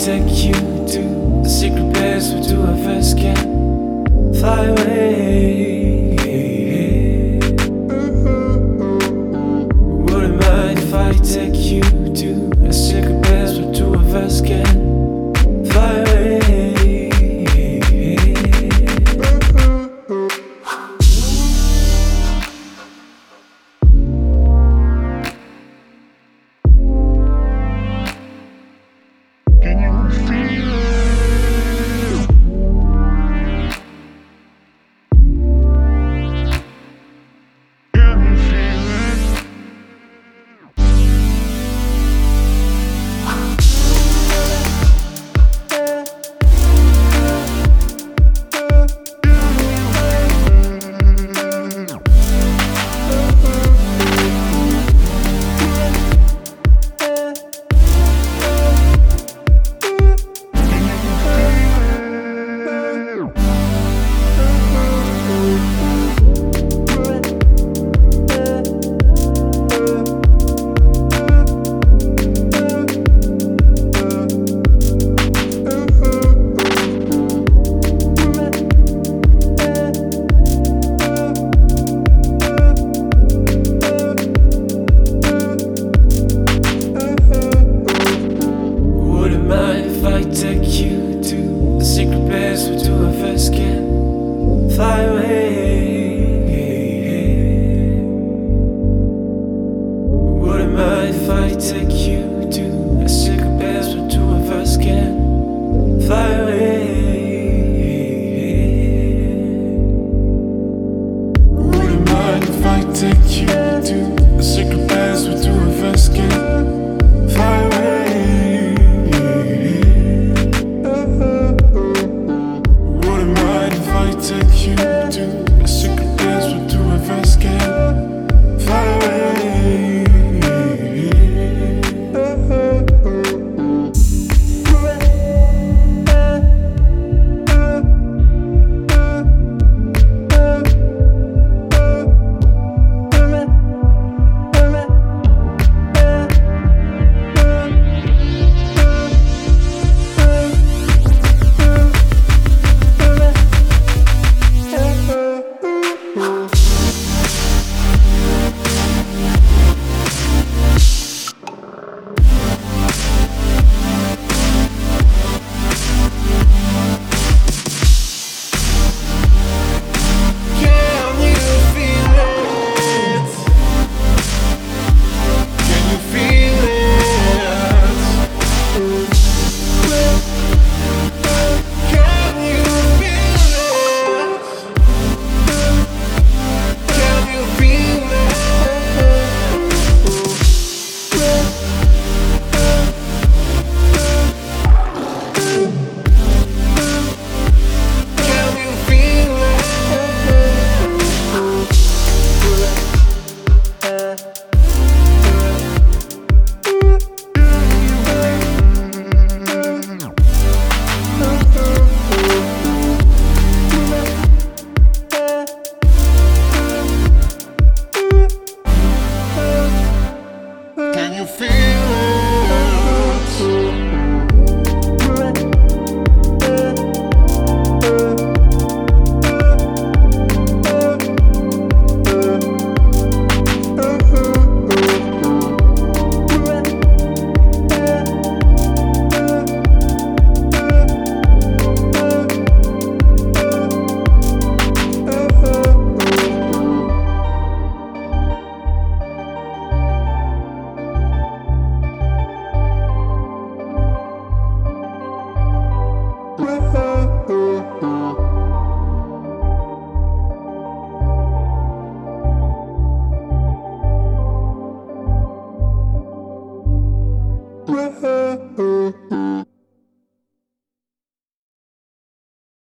take you to a secret place where two of us can fly away. Wouldn't mind if I take you to a secret place where two of us can fly away. Take you to a secret place where two of us can fly away. Wouldn't mind if I take you to a secret place where two of us can fly away. Wouldn't mind if I take you to a secret place where two of us can fly away. Take you to a secret place where two of us can fly away.